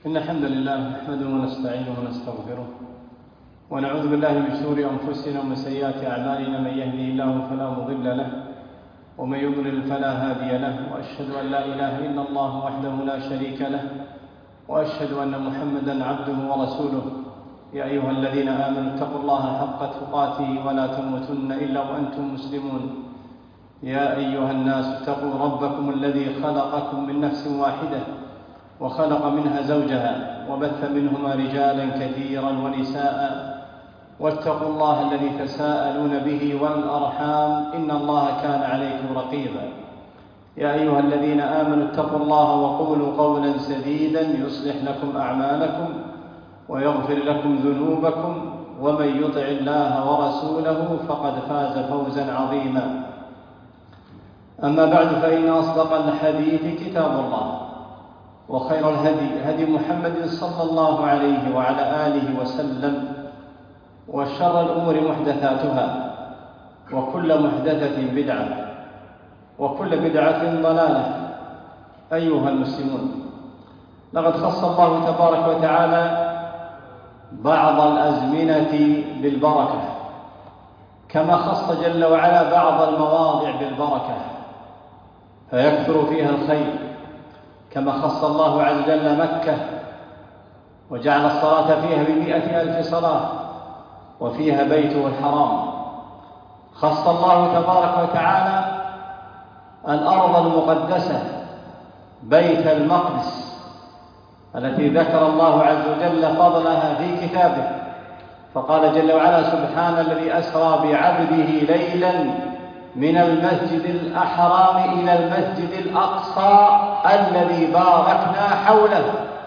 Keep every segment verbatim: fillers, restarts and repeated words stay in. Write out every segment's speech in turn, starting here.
إن الحمد لله نحمده ونستعينه ونستغفره ونعوذ بالله من شرور أنفسنا ومن سيئات أعمالنا. من يهده الله فلا مضل له ومن يضلل فلا هادي له، وأشهد أن لا إله إلا الله وحده لا شريك له، وأشهد أن محمدا عبده ورسوله. يا أيها الذين آمنوا اتقوا الله حق تقاته ولا تموتن إلا وأنتم مسلمون. يا أيها الناس اتقوا ربكم الذي خلقكم من نفس واحدة وخلق منها زوجها وبث منهما رجالا كثيرا ونساء، واتقوا الله الذي تساءلون به والأرحام إن الله كان عليكم رقيبا. يا أيها الذين آمنوا اتقوا الله وقولوا قولا سديدا يصلح لكم أعمالكم ويغفر لكم ذنوبكم، ومن يطع الله ورسوله فقد فاز فوزا عظيما. أما بعد، فإن أصدق الحديث كتاب الله، وخير الهدي هدي محمد صلى الله عليه وعلى آله وسلم، وشر الأمور محدثاتها، وكل محدثة بدعة، وكل بدعة ضلالة. أيها المسلمون، لقد خص الله تبارك وتعالى بعض الأزمنة بالبركة، كما خص جل وعلا بعض المواضع بالبركة فيكثر فيها الخير، كما خص الله عز وجل مكة وجعل الصلاة فيها بمئة ألف صلاة وفيها بيته الحرام. خص الله تبارك وتعالى الأرض المقدسة بيت المقدس التي ذكر الله عز وجل فضلها في كتابه، فقال جل وعلا: سبحان الذي أسرى بعبده ليلا من المسجد الحرام إلى المسجد الأقصى الذي باركنا حوله.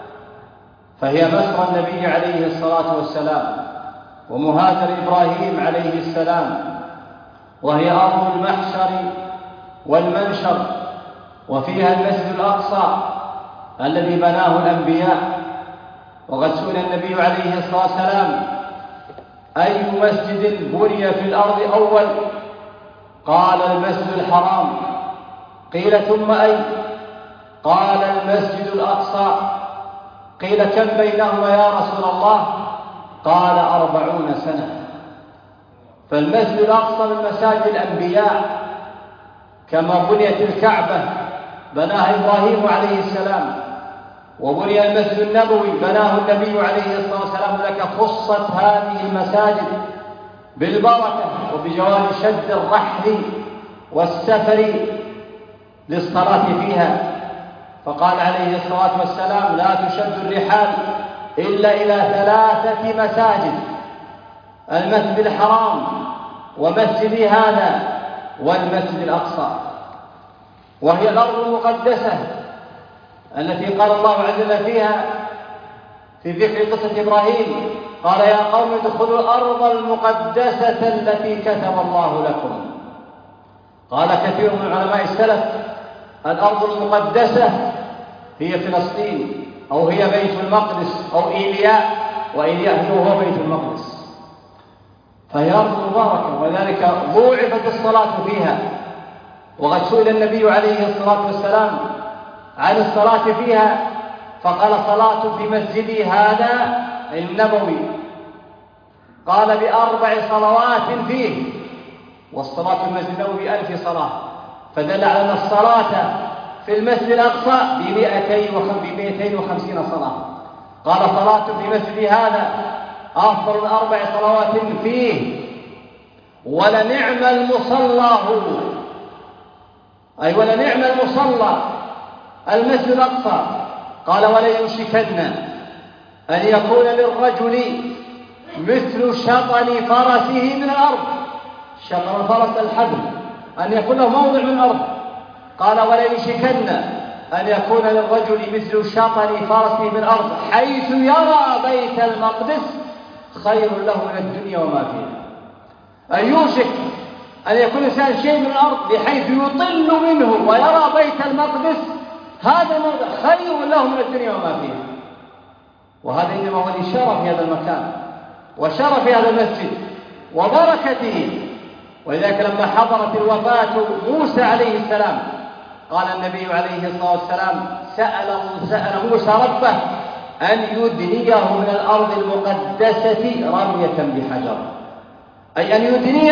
فهي مسرى النبي عليه الصلاة والسلام ومهاجر إبراهيم عليه السلام، وهي أرض المحشر والمنشر، وفيها المسجد الأقصى الذي بناه الأنبياء. وقد سئل النبي عليه الصلاة والسلام: أي مسجد بني في الأرض أول؟ قال: المسجد الحرام. قيل: ثم أي؟ قال: المسجد الأقصى. قيل: كم بينهما يا رسول الله؟ قال: أربعون سنة. فالمسجد الأقصى من مساجد الأنبياء، كما بنيت الكعبة بناها إبراهيم عليه السلام، وبني المسجد النبوي بناه النبي عليه الصلاة والسلام. لك خصت هذه المساجد بالبركة وبجواز شد الرحل والسفر للصلاة فيها، فقال عليه الصلاة والسلام: لا تشد الرحال إلا إلى ثلاثة مساجد: المسجد الحرام ومسجد هذا والمسجد الأقصى. وهي الأرض المقدسة التي قال الله عز وجل فيها في ذكر قصة إبراهيم: قال: يا قوم ادخلوا الأرض المقدسة التي كتب الله لكم. قال كثير من علماء السلف: الأرض المقدسة هي فلسطين، أو هي بيت المقدس، أو إيلياء، وإيلياء هو بيت المقدس. فهي أرض مباركة، وذلك ضوعفت الصلاة فيها. وقد سئل النبي عليه الصلاة والسلام عن الصلاة فيها فقال: صلاة في مسجدي هذا النبوي، قال: بأربع صلوات فيه، والصلاة في المسجد النبوي بألف صلاة، فدل على أن الصلاة في المسجد الأقصى بمئتين وخمسين صلاة. قال: صلاة في مسجد هذا أفضل من أربع صلوات فيه، ولنعم المصلى هو، أي ولنعم المصلى المسجد الأقصى. قال: وليوشكن أن يكون للرجل مثل شطن فرسه من الأرض. شطن الفرس الحبل، أن يكون له موضع من الأرض. قال: وليوشكن أن يكون للرجل مثل شطن فرسه من الأرض حيث يرى بيت المقدس خير له من الدنيا وما فيها. أن يوشك أن يكون الإنسان شيء من الأرض بحيث يطل منه ويرى بيت المقدس، هذا الموضع خير له من الدنيا وما فيها. وهذا إنما هو الإشارة في هذا المكان وشرف هذا المسجد وبركته. ولذلك لما حضرت الوفاة موسى عليه السلام قال النبي عليه الصلاة والسلام: سأل, سأل موسى ربه أن يدنيه من الأرض المقدسة رمية بحجر، أي أن يدنيه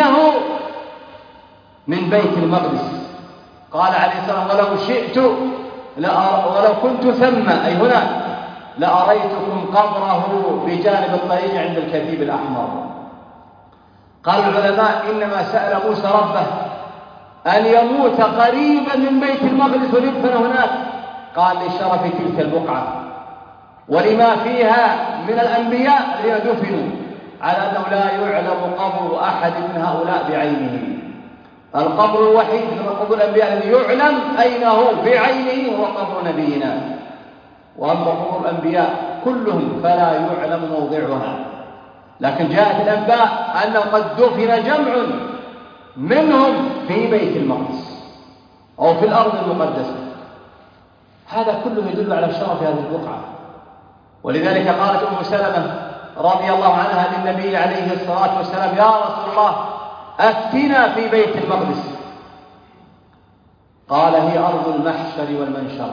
من بيت المقدس. قال عليه الصلاة والسلام: ولو شئت ولو كنت ثم، أي هناك، لأريتكم قبره بجانب الطريق عند الكثيب الأحمر. قال العلماء: إنما سأل موسى ربه أن يموت قريبا من بيت المقدس ويدفن هناك، قال لشرف تلك البقعة ولما فيها من الأنبياء الذين دفنوا، على أنه لا يعلم قبر أحد من هؤلاء بعينه. القبر الوحيد من قبور الأنبياء الذي يعلم أين هو بعينه هو قبر نبينا، وأما قبور الأنبياء كلهم فلا يعلم موضعها. لكن جاءت الأنباء أنه قد دفن جمع منهم في بيت المقدس أو في الأرض المقدسة. هذا كله يدل على شرف هذه البقعة. ولذلك قالت أم سلمة رضي الله عنها للنبي عليه الصلاة والسلام: يا رسول الله أفتنا في بيت المقدس. قال: هي أرض المحشر والمنشر.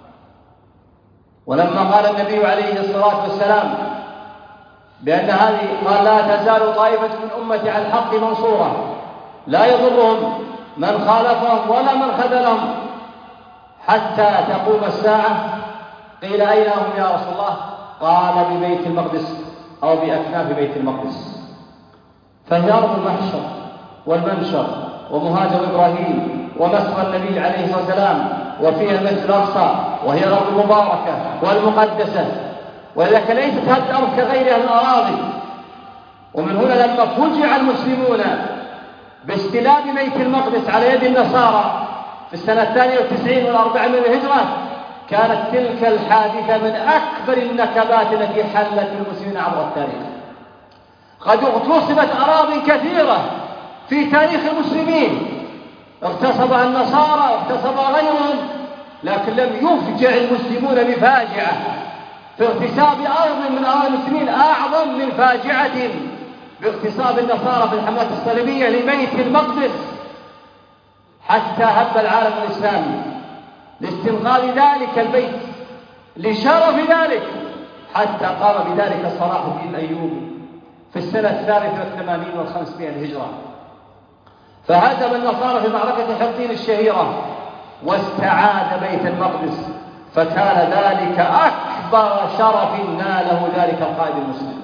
ولما قال النبي عليه الصلاة والسلام بأن هذه، قال: لا تزال طائفة من أمتي على الحق منصورة لا يضرهم من خالفهم ولا من خذلهم حتى تقوم الساعة. قيل: أين هم يا رسول الله؟ قال: ببيت المقدس أو بأكناف بيت المقدس. فهي أرض المحشر والمنشر ومهاجر إبراهيم ومسوى النبي عليه الصلاة والسلام، وفيها المسجد الأقصى، وهي الأرض المباركة والمقدسة. ولذلك ليست هذه الأرض كغيرها من الأراضي. ومن هنا لما فجع المسلمون باستلام بيت المقدس على يد النصارى في السنة الثانية والتسعين والأربعين من الهجرة، كانت تلك الحادثة من أكبر النكبات التي حلت بالمسلمين عبر التاريخ. قد اغتصبت أراضي كثيرة في تاريخ المسلمين، اغتصبها النصارى واغتصبها غيرهم، لكن لم يفجع المسلمون بفاجعة في اغتصاب أرض من أراضي المسلمين أعظم من فاجعة باغتصاب النصارى في الحملات الصليبية لبيت المقدس، حتى هب العالم الإسلامي لاستنقاذ ذلك البيت لشرف ذلك، حتى قام بذلك صلاح الدين الأيوبي في السنة الثالثة والثمانين والخمسمائة الهجرة، فهزم النصارى في معركة حطين الشهيرة واستعاد بيت المقدس. فكان ذلك أكبر شرف ناله ذلك القائد المسلم،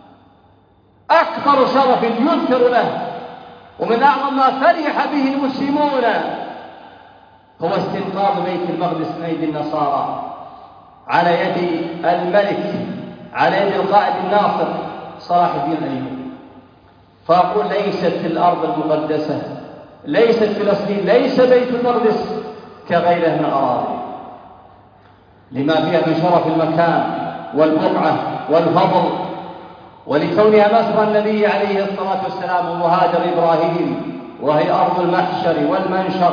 أكبر شرف يذكر له، ومن أعظم ما فرح به المسلمون هو استنقاذ بيت المقدس من أيدي النصارى على يد الملك، على يد القائد الناصر صلاح الدين الأيوبي. فأقول: ليست في الأرض المقدسة، ليست فلسطين، ليس بيت المقدس كغيره من الأراضي، لما فيها من شرف المكان والبقعة والفضل، ولكونها مسرى النبي عليه الصلاة والسلام ومهاجر إبراهيم، وهي أرض المحشر والمنشر.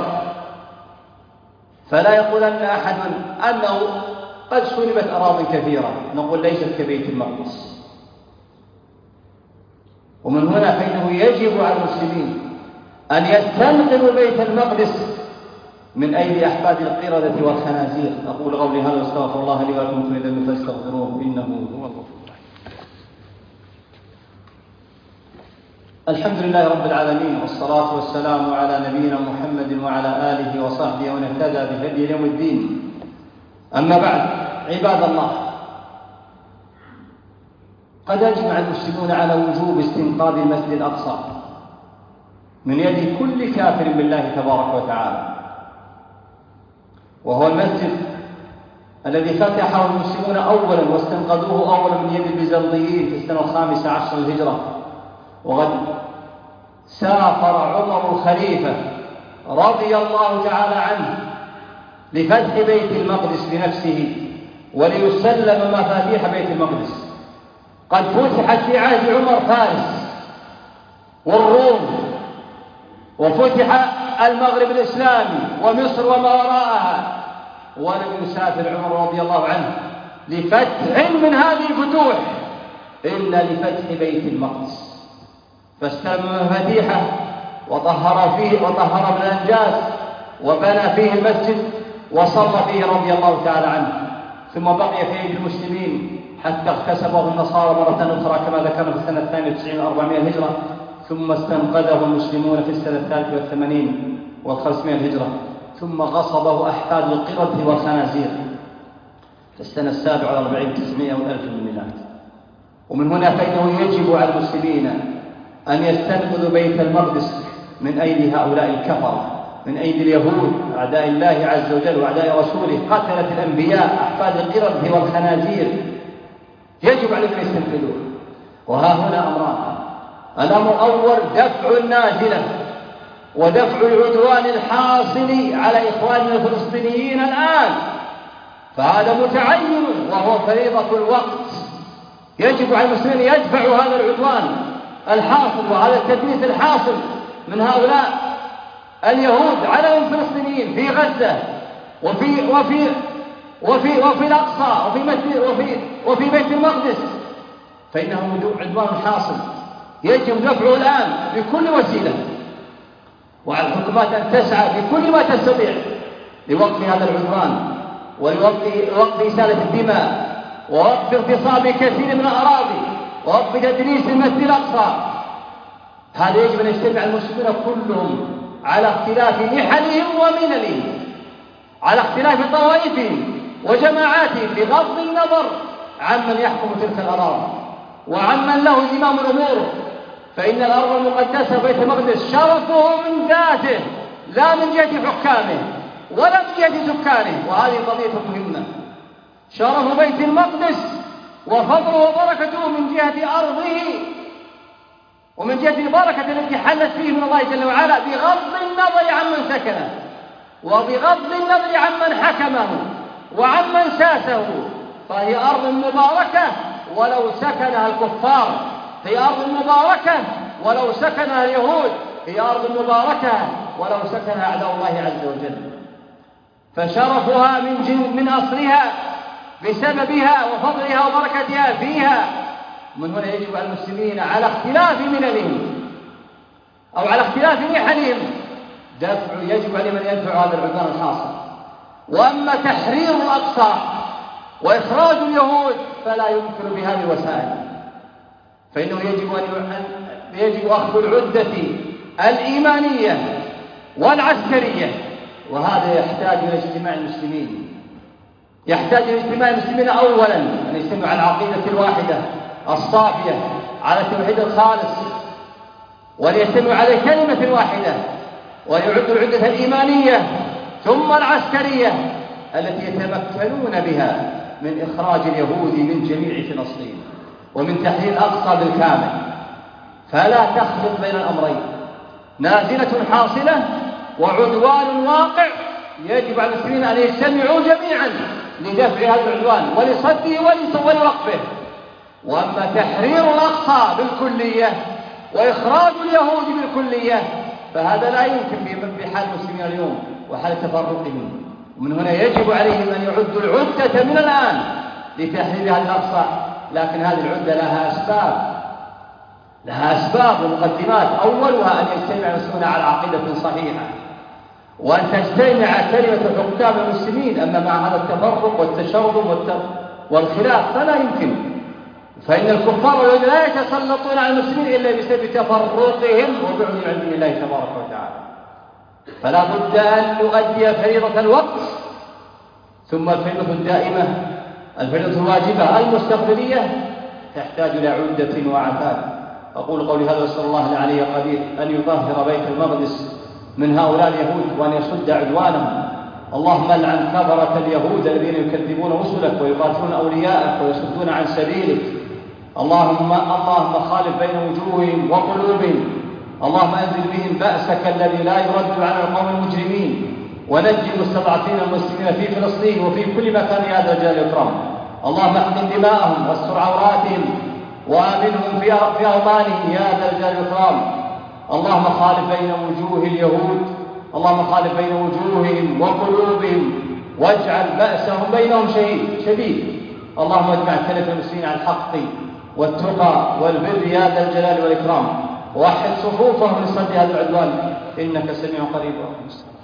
فلا يقولن أحد أنه قد سلبت أراضي كثيرة، نقول ليست كبيت المقدس. ومن هنا فإنه يجب على المسلمين أن يستنقذوا بيت المقدس من أيدي أحفاد القردة والخنازير. أقول قولي هذا واستغفر الله لي ولكم من ذنب فاستغفروه إنه هو الغفور الرحيم. الحمد لله رب العالمين، والصلاة والسلام على نبينا محمد وعلى آله وصحبه ومن اهتدى بهديه يوم الدين. أما بعد، عباد الله، قد أجمع المسلمون على وجوب استنقاذ المسجد الأقصى من يد كل كافر بالله تبارك وتعالى، وهو المسجد الذي فتحه المسلمون أولا واستنقذوه أولا من يد البيزنطيين في السنة الخامسة عشر الهجرة. وقد سافر عمر الخليفة رضي الله تعالى عنه لفتح بيت المقدس بنفسه وليسلم مفاتيح بيت المقدس. قد فتحت في عهد عمر فارس والروم، وفتح المغرب الإسلامي ومصر وما وراءها، ولم يسافر عمر رضي الله عنه لفتح من هذه الفتوح إلا لفتح بيت المقدس، فاستلم مفاتيحه وطهر فيه وطهر من الأنجاس وبنى فيه المسجد وصلى فيه رضي الله تعالى عنه. ثم بقي في أيدي المسلمين حتى اغتسبه النصارى مرة أخرى كما ذكرنا في السنة الثانية والتسعين وأربعمائة الهجرة، ثم استنقذه المسلمون في السنة الثالثة والثمانين والخمسمائة الهجرة، ثم غصبه أحفاد القردة والخنازير في السنة السابعة والأربعين تسعمائة والألف من الميلاد. ومن هنا فإنه يجب على المسلمين أن يستنقذوا بيت المقدس من أيدي هؤلاء الكفرة، من أيدي اليهود أعداء الله عز وجل وأعداء رسوله، قتلة الأنبياء أحفاد القردة والخنازير، يجب عليهم أن يستنقذوه. وها هنا أمران: الأمر الأول دفع النازلة ودفع العدوان الحاصل على إخواننا الفلسطينيين الآن، فهذا متعين وهو فريضة الوقت. يجب على المسلمين يدفعوا هذا العدوان الحاصل وهذا التدنيس الحاصل من هؤلاء اليهود على الفلسطينيين في غزة وفي وفي وفي وفي الأقصى وفي وفي وفي بيت المقدس، فإنه عدوان حاصل يجب دفعه الآن بكل وسيلة، وعلى الحكومات أن تسعى بكل ما تستطيع لوقف هذا العدوان ولوقف إسالة الدماء ووقف اغتصاب كثير من الأراضي ووقف تدنيس المسجد الأقصى. هذا يجب أن يجتمع المسلمون كلهم على اختلاف نحلهم ومللهم، على اختلاف طوائفهم وجماعاتهم، بغض النظر عمن يحكم تلك الأراضي وعمن له زمام الأمور، فإن الأرض المقدسة بيت المقدس شرفه من ذاته لا من جهة حكامه ولا من جهة سكانه، وهذه قضية مهمة. شرف بيت المقدس وفضله وبركته من جهة أرضه ومن جهة البركة التي حلت فيه من الله جل وعلا، بغض النظر عمن سكنه وبغض النظر عمن حكمه وعمن ساسه، فهي أرض مباركة ولو سكنها الكفار، هي أرض مباركة ولو سكنها اليهود، هي أرض مباركة ولو سكنها أعداء الله عز وجل. فشرفها من جن من أصلها بسببها وفضلها وبركتها فيها. من هنا يجب على المسلمين على اختلاف مللهم أو على اختلاف نحلهم دفع يجب عليهم أن يدفعوا هذا العدوان الحاصل. وأما تحرير الأقصى وإخراج اليهود فلا يمكن بهذه الوسائل، فإنه يجب أن يجب أخذ العدة الإيمانية والعسكرية، وهذا يحتاج إلى اجتماع المسلمين. يحتاج إلى اجتماع المسلمين أولا أن يجتمعوا على العقيدة الواحدة الصافية، على التوحيد الخالص، وليجتمعوا على كلمة واحدة، ويعدوا العدة الإيمانية ثم العسكرية التي يتمكنون بها من إخراج اليهود من جميع فلسطين ومن تحرير الأقصى بالكامل. فلا تخلط بين الأمرين، نازلة حاصلة وعدوان واقع. يجب على المسلمين أن يجتمعوا جميعا لدفع هذا العدوان ولصده ولوقفه. وأما تحرير الأقصى بالكلية وإخراج اليهود بالكلية فهذا لا يمكن بحال المسلمين اليوم وحال تفرقهم. ومن هنا يجب عليهم أن يعدوا العدة من الآن لتحرير هذا الأقصى، لكن هذه العدة لها أسباب لها أسباب ومقدمات. أولها أن يجتمع المسلمون على عقيدة صحيحة، وأن تجتمع كلمة حكام المسلمين. أما مع هذا التفرق والتشرذم والخلاف فلا يمكن، فإن الكفار لا يتسلطون على المسلمين إلا بسبب تفرقهم وبعد عن دين الله تبارك وتعالى. فلا بد أن نؤدي فريضة الوقت ثم الفريضة الدائمة، الفريضة الواجبة المستقبلية تحتاج إلى عدة وعتاد. أقول قولي هذا وأسأل الله العلي القدير أن يطهر بيت المقدس من هؤلاء اليهود وأن يصد عدوانهم. اللهم العن كفرة اليهود الذين يكذبون رسلك ويقاتلون أولياءك ويصدون عن سبيلك. اللهم اللهم خالف بين وجوههم وقلوبهم. اللهم أنزل بهم بأسك الذي لا يرد على القوم المجرمين، ونجي المستضعفين المسلمين في فلسطين وفي كل مكان يا ذا الجلال والإكرام. اللهم احقن دماءهم واستر عوراتهم وآمنهم في أوطانهم يا ذا الجلال والإكرام. اللهم خالف بين وجوه اليهود، اللهم خالف بين وجوههم وقلوبهم واجعل بأسهم بينهم شديد. اللهم اجمع كلمة المسلمين على الحق والتقى والبر يا ذا الجلال والإكرام، ووحد صفوفهم لصد هذا العدوان إنك سميع قريب.